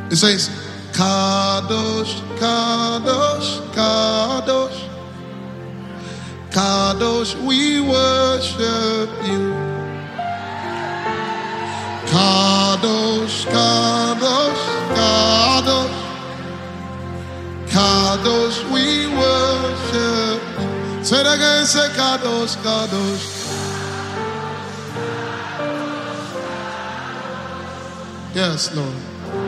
It says, Kadosh, Kadosh, Kadosh, Kadosh, we worship you. Kadosh, Kadosh, Kadosh, Kadosh, we worship you. Say it again, say Kadosh, Kadosh. Yes, Lord.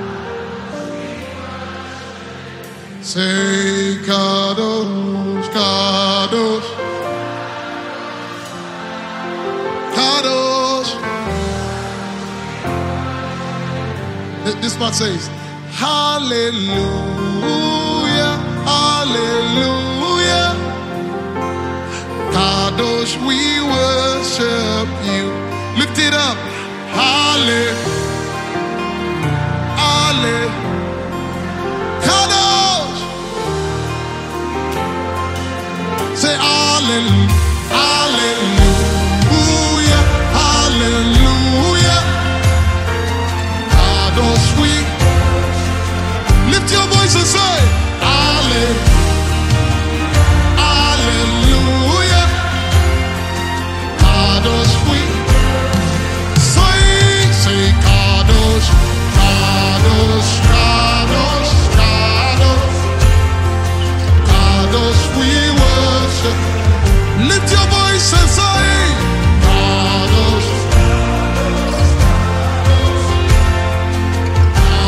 Say Kadosh, Kadosh, Kadosh. This part says, Hallelujah, Hallelujah. Kadosh, we worship you. Lift it up. Hallelujah, Hallelujah. Kadosh. Say Hallelujah, Hallelujah, Hallelujah. Kadosh, we lift your voice and say Hallelujah, Hallelujah. Kadosh, we say Kadosh, Kadosh, Kadosh, Kadosh, Kadosh, we worship. Lift your voice and say Kadosh,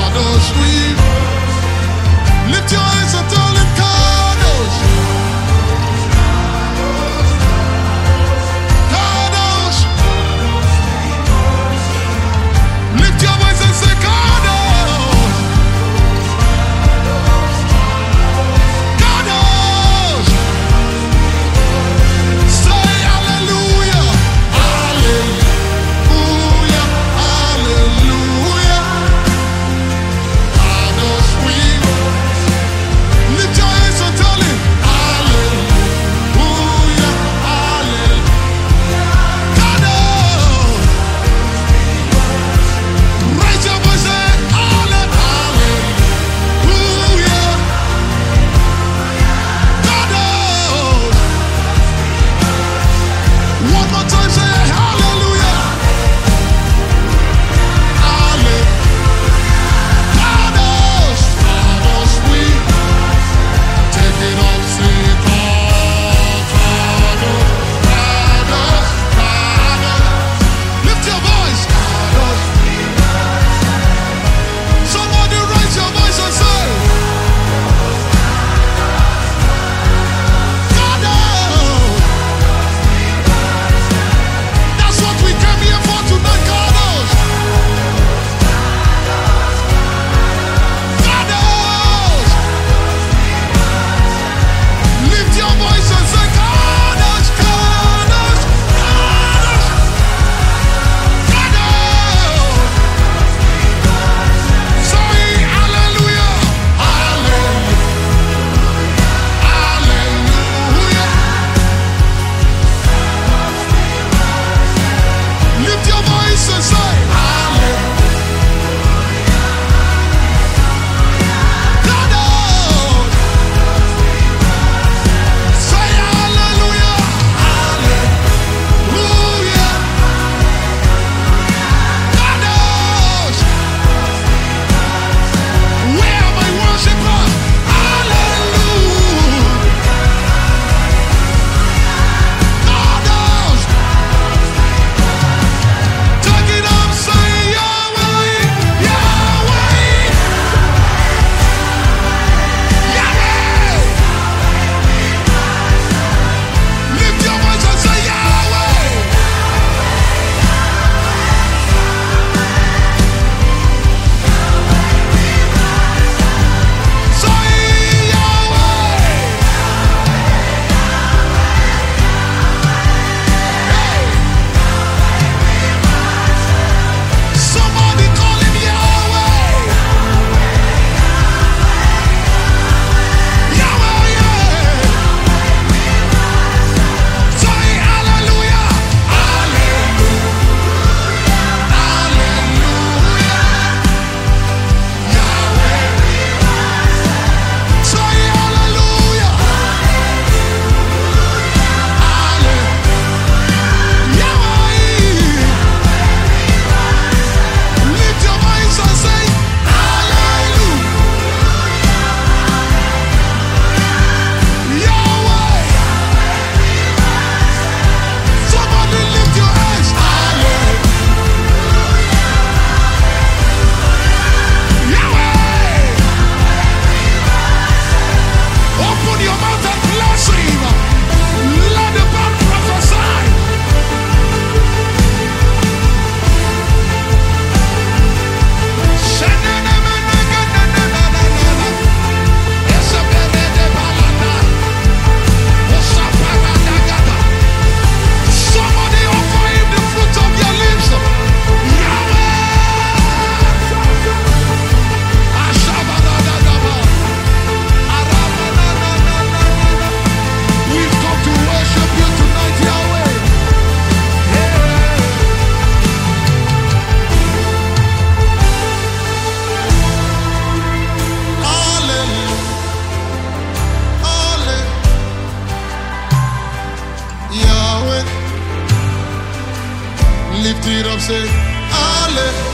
say, Hallelujah.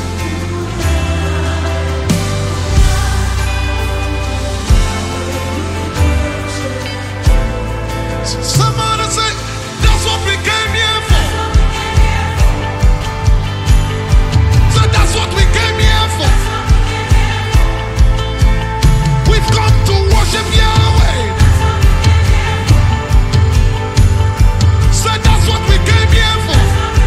Somebody say, that's what we came here for. So that's what we came here for. We've come to worship Yahweh. So that's what we came here for.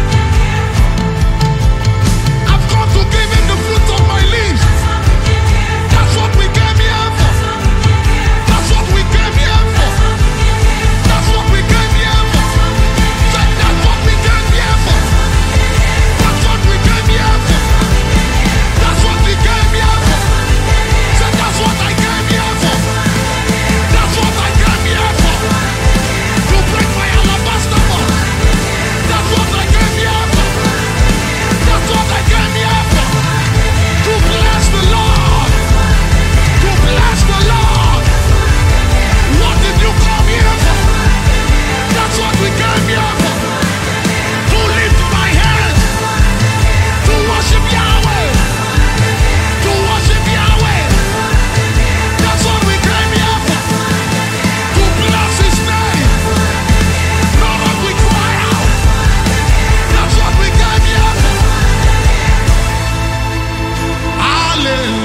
I've come to give him the fruit of my lips. That's what we came here for. That's what we came here for. That's what we came here for. Say, that's what we came here for. That's what we came here for. That's what we came here for. Say, that's what I came here for. That's what I came here for. To break my alabaster box. That's what I came here for. That's what I came here for. To bless the Lord. To bless the Lord. What did you come here for? That's what we came here for. To lift my hands. To worship Yahweh. To worship Yahweh. That's what we came here for. To bless his name. Lord, as we cry out. That's what we came here for. Hallelujah.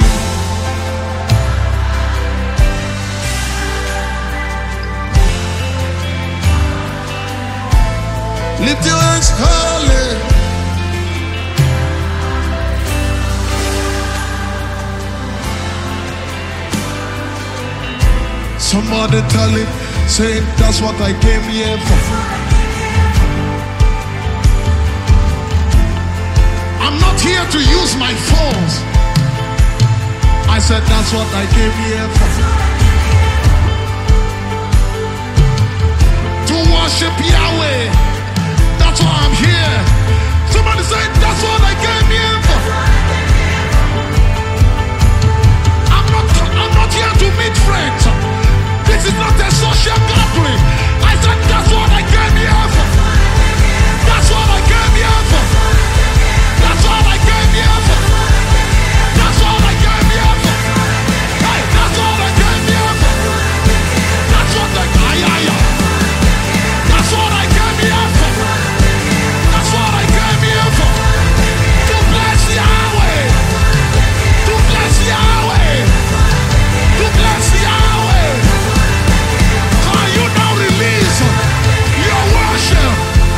Lift your hands, hallelujah. Somebody tell him, say, that's what I came here for. I'm not here to use my phones. I said, that's what I came here for. To worship Yahweh. That's why I'm here. Somebody say, that's what I came here for. I'm not here to meet friends. This is not a social gathering. I said, that's what I came here for. That's what I came here for. That's what I came here for. That's what I came here for. Hey, that's what I came here for. That's what I That's what I came here for. That's what I came here for. To bless Yahweh. To bless Yahweh. To bless Yahweh. Can you now release your worship?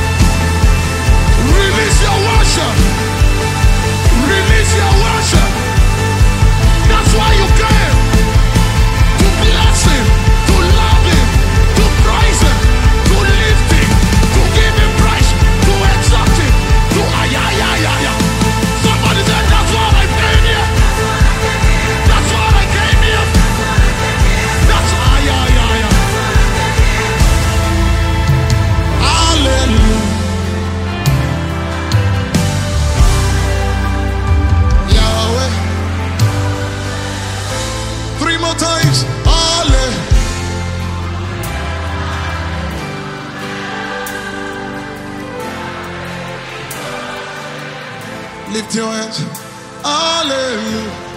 Release your worship. Release your worship. That's why you came. To bless him. To love him. To praise him. To lift him. To give him praise. To exalt him. To ayayayaya. Somebody said, that's what I came here. That's what I came here. That's ayayaya. Hallelujah. Yahweh. 3 more times. Hallelujah. Lift your hands. Hallelujah.